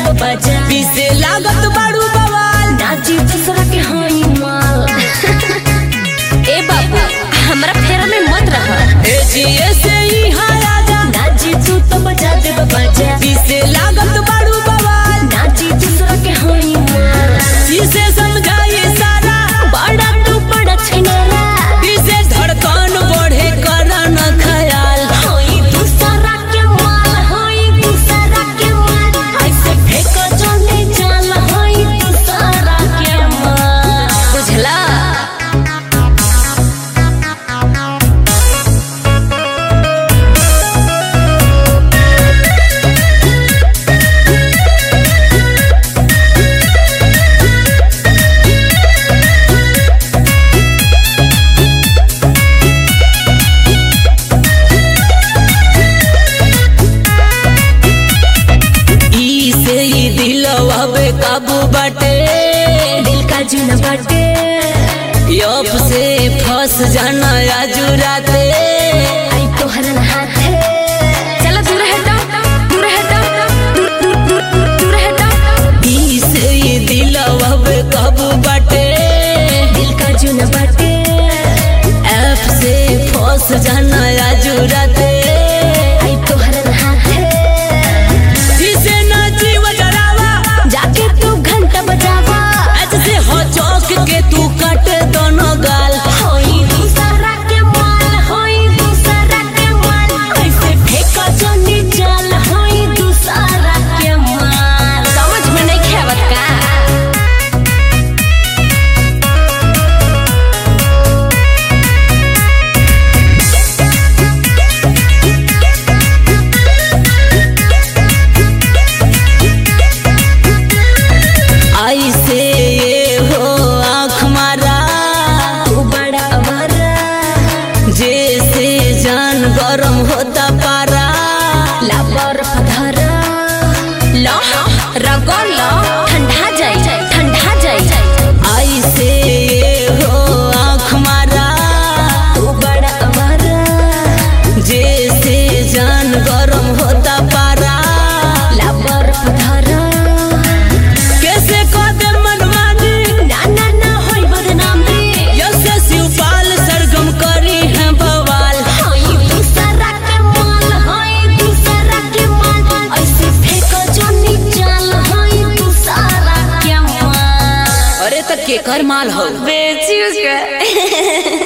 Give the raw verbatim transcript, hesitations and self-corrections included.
देब बजा पीसे लागत बाड़ू बवाल नाची दूसरा के हाई माल ए बाबू हमरा फेरा में मत रह ए जिए से ही हाया जा नाची तू तो बजा देब बजा पीसे लागत बाड़ू बवाल नाची दूसरा के हाई माल जिसे समझाए सारा बड़ा तू बड़ा छिनारा पीसे धड़कन बढ़े करा न ख्याल हाई दूसरा के माल हाई दूसरा के माल ऐसे फेंको जोने चाल हाई दूसरा के माल बुझला काबू बाटे दिल का जुन बाटे यप से फंस जाना आजू राते आई तोहर हाथे चलो दूर हटो दूर हटो दूर दूर दूर दूर हटो ई से ये दिलवा पे काबू बाटे दिल का जुन बाटे ऐप से फंस जाना आजू राते आई तोहर हाथे जिसे नाची वजरावा जाके तू घंटा बजावा आज से हो चौक के तू काट दोनों गाल होई दूसरा के माल होई दूसरा के माल ऐसे फेंका जोनी जाल होई दूसरा के माल समझ में नहीं खेवत का आई से ये हो आँख मारा तू बड़ा अवारा जैसे जान गरम होता पारा लाबर पधरा लो रगड़ लो ठंडा जाई ठंडा जाई आई से ये हो आँख मारा तू बड़ा अवारा जैसे जान गरम होता पारा लाबर पधरा कैसे कदे मनमानी ना ना ना होई बदनामी यसे शिवपाल सरगम करी है बवाल होई दूसरा के माल होई दूसरा के माल ऐसे फेंको जोनी जाल होई दूसरा के माल अरे तक के कर माल हो बेचू के